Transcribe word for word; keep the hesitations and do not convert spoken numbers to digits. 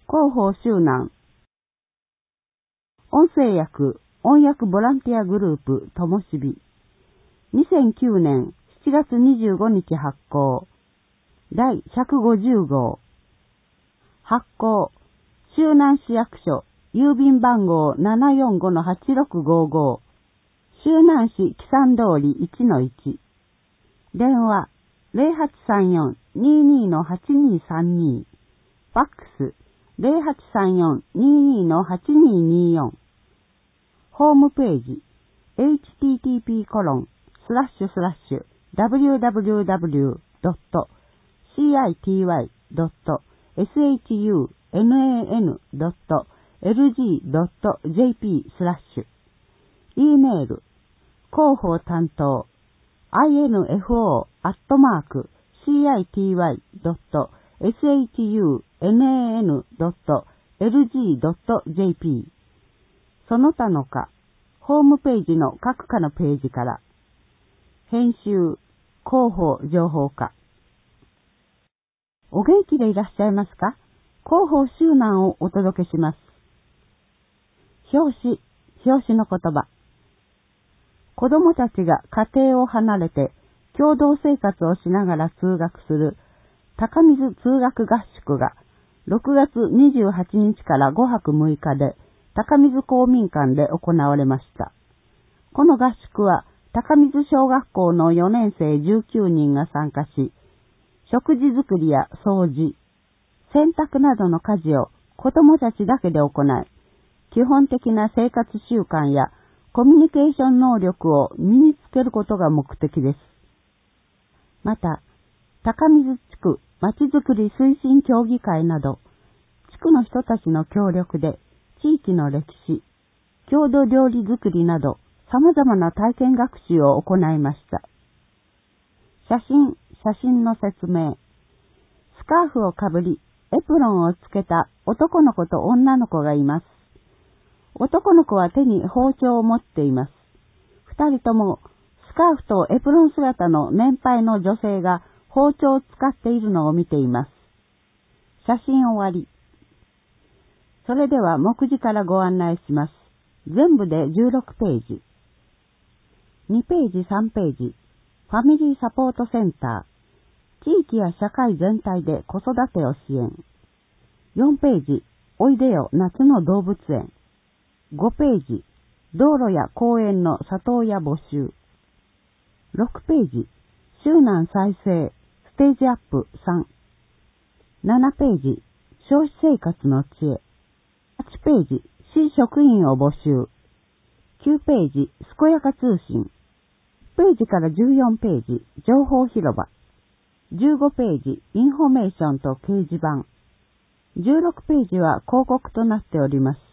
広報周南。音声訳、音訳ボランティアグループ、ともしび。にせんきゅうねんしちがつにじゅうごにち発行。だいひゃくごじゅうごう。発行、周南市役所、郵便番号 ななよんごのはちろくごご。周南市木山通り いちのいち。電話、ゼロはちさんよん にーにーのはちにーさんに。ファックス、ゼロはちさんよん にーにーのはちにーにーよん。ホームページ、エイチティーティーピーコロンスラッシュスラッシュダブリューダブリューダブリュードットシーアイティーワイドットエスエイチユーエヌエーエヌドットエルジードットジェーピースラッシュ。 E メール、広報担当 アイエヌエフオー アットマーク シーアイティーワイドットエスエイチユーエヌエーエヌドットエルジードットジェーピー。 その他の課、ホームページの各課のページから。編集、広報情報課。お元気でいらっしゃいますか？広報周南をお届けします。表紙、表紙の言葉。子供たちが家庭を離れて共同生活をしながら通学する高水通学合宿がろくがつにじゅうはちにちからごはくむいかで高水公民館で行われました。この合宿は高水小学校のよねんせいじゅうきゅうにんが参加し、食事作りや掃除、洗濯などの家事を子供たちだけで行い、基本的な生活習慣やコミュニケーション能力を身につけることが目的です。また、高水地区まちづくり推進協議会など、地区の人たちの協力で地域の歴史、郷土料理作りなど様々な体験学習を行いました。写真、写真の説明。スカーフをかぶり、エプロンをつけた男の子と女の子がいます。男の子は手に包丁を持っています。二人ともスカーフとエプロン姿の年配の女性が包丁を使っているのを見ています。写真終わり。それでは目次からご案内します。全部でじゅうろくページ。にページさんページ。ファミリーサポートセンター。地域や社会全体で子育てを支援。よんページ。おいでよ夏の動物園。ごページ。道路や公園の里親募集。ろくページ。周南再生ステージアップさん。ななページ。消費生活の知恵。はちページ。市職員を募集。きゅうページ。すこやか通信。ページからじゅうよんページ。情報広場。じゅうごページ。インフォメーションと掲示板。じゅうろくページは広告となっております。